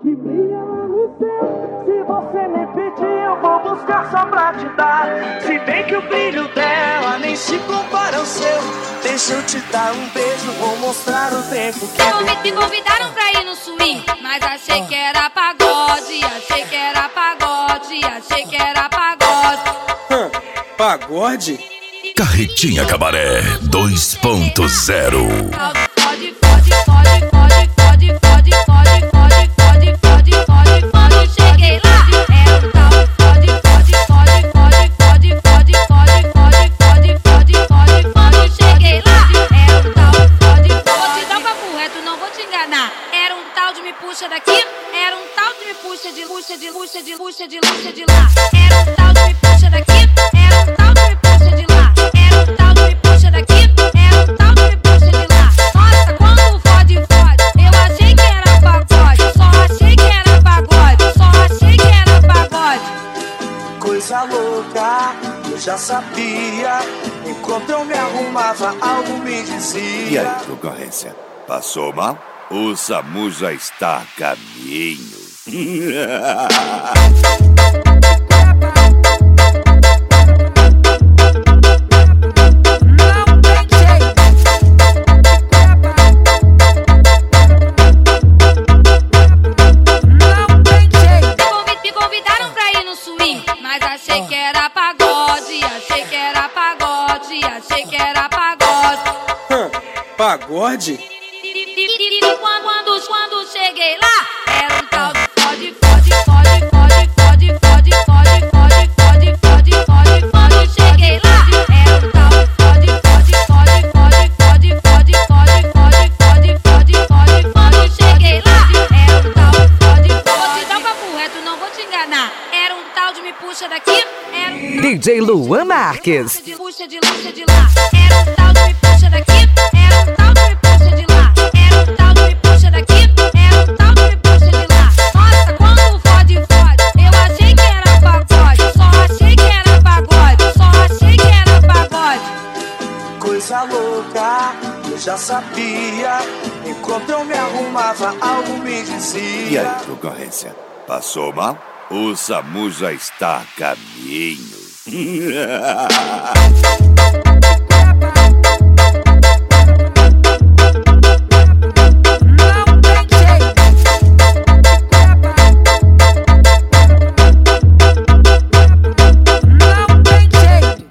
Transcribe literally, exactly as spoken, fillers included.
que brilha lá no céu. Se você me pedir, eu vou buscar só pra te dar. Se bem que o brilho dela nem se compara ao seu. Deixa eu te dar um beijo, vou mostrar o tempo que Me convidaram pra ir no swing, mas achei que era pagode. Achei que era pagode, achei que era pagode. Hum, pagode? Carretinha Cabaré dois ponto zero. Fode, fode, fode, fode, fode, fode, fode, fode, fode, fode, fode, fode, cheguei lá. É o tal fode, fode, fode, fode, fode, fode, fode, fode, fode, fode, fode, cheguei lá. É o tal fode, vou te dar um papo reto, não vou te enganar. Era um tal de me puxa daqui, era um tal de me puxa de puxa de puxa de puxa de puxa de lá. Era um tal de me puxa daqui, era um tal de me puxa de lá. Era um tal de me puxa daqui, era um tal de me puxa de lá. Nossa, quando fode, fode, eu achei que era pagode. Só achei que era pagode, só achei que era pagode. coisa louca, eu já sabia. Enquanto eu me arrumava, algo me dizia. E aí, concorrência? Passou mal? O SAMU já está a caminho. Me convidaram pra ir no swing, mas achei que era pagode. Achei que era pagode, achei que era pagode. Hum, pagode? Quando, quando cheguei lá, era um tal de fode, fode, fode, fode, fode, fode, fode, fode, fode, fode, fode, fode, cheguei lá. Era um tal de fode, fode, fode, fode, fode, fode, fode, fode, fode, fode, fode, cheguei lá. Era um tal de fode, vou te dar um papo reto, não vou te enganar. Era um tal de me puxa daqui, era um tal D J Luan Marques. de puxa de puxa de lá. Era um tal de me puxa daqui, era um tal de me puxa de lá. Era um tal de me puxa daqui, era um tal de me puxa de lá. Nossa, quando fode, fode, eu achei que era pagode. Só achei que era pagode, só achei que era pagode. Coisa louca, eu já sabia. Enquanto eu me arrumava, algo me dizia. E aí, concorrência? Passou mal? O SAMU já está a caminho.